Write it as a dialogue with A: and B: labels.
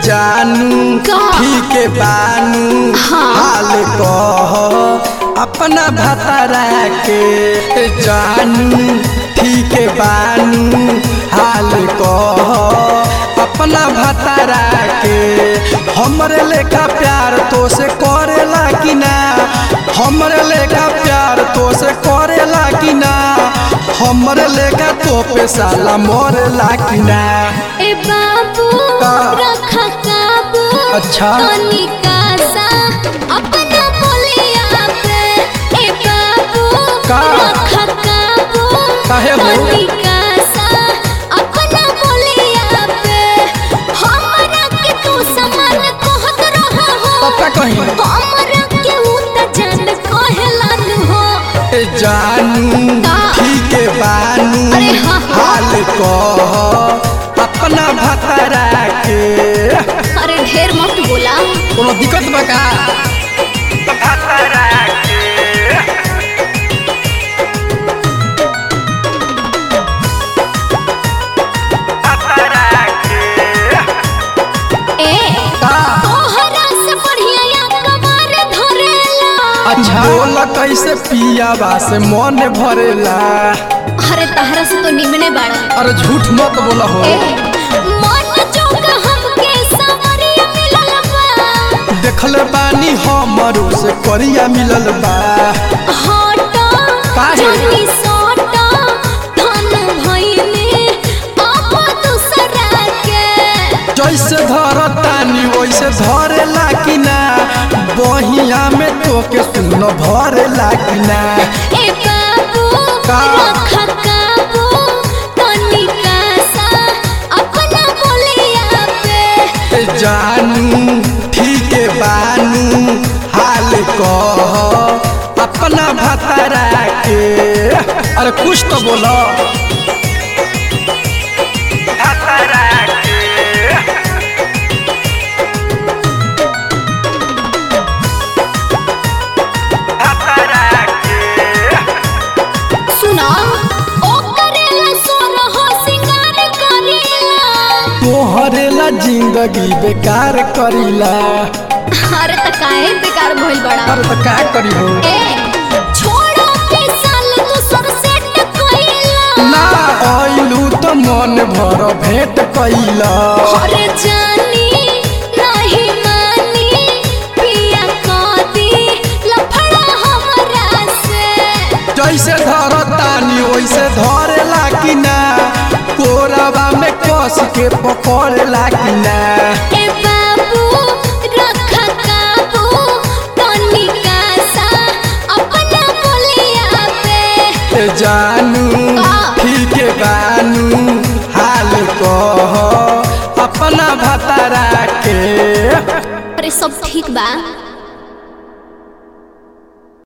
A: जानू ठीक बानू हाल कह अपना भतरा के जानू ठीक बानू हाल कह अपना भतरा के हमरे लेखा प्यार तो से करेला कि ना हमरे लेखा प्यार तो से करेला कि ना हमरे लेखा तो पे साला मरेला कि ना
B: ए बाबू रखा काबू
A: अच्छा
B: तनिका सा अपना बोलिया पे ए बाबू रखा काबू
A: काहे हो
B: तनिका सा अपना बोलिया पे हमरा के तू समान कहत रहा हो
A: पता कहीं
B: हमरा के उ त जान कहलन हो
A: ए जानू ठीक बानू हाल कह अपना भतरा के
B: अरे ढेर मत बोला
A: कोनो दिक्कत बा का भतरा के भतरा के
B: ए तोहरा से बढ़िया या कमर धरेला
A: अच्छा बोला कैसे पियाबा से मन भरेला
B: अरे तहरा से तो निमने बाड़ा
A: अरे झूठ मत बोला हो
B: मन जोग हमके सवरिया मिलल बा
A: देखले बानी हमरो से करिया मिलल बा
B: हटा
A: काहे?
B: जानी सोटा धन भइले आप दूसरा के
A: जैसे धरतानी वैसे धरेला कि ना बहिया में तोके सुन भरेला कि ना
B: ए बाबू रखा काबू तनिका सा अपना बोलिया पे
A: जानू ठीक बानू हाल कह अपना भतरा के अरे कुछ तो बोलो भतरा के भतरा के
B: सुना ओ करेला सोरहो सिंगार करेला
A: तोहरेला जिंदगी बेकार करीला
B: अरे त काहे बेकार भइल बड़ा
A: अरे तो का करी हो
B: ए छोड़ो के साल दूसर सेट कइला
A: ना आइलू तो मन भर भेंट कइला
B: अरे जानी नहीं मानी पिया कदी लफड़ा हमरा से
A: जैसे धरतानी वैसे धरेला कि ना कोरबा में कस के पकड़ेला कि ना
B: ए बाबू रखा काबू तनिका सा अपना बोलिया पे
A: जानू ठीक बानू हाल कह अपना भतरा के
B: अरे सब ठीक बा।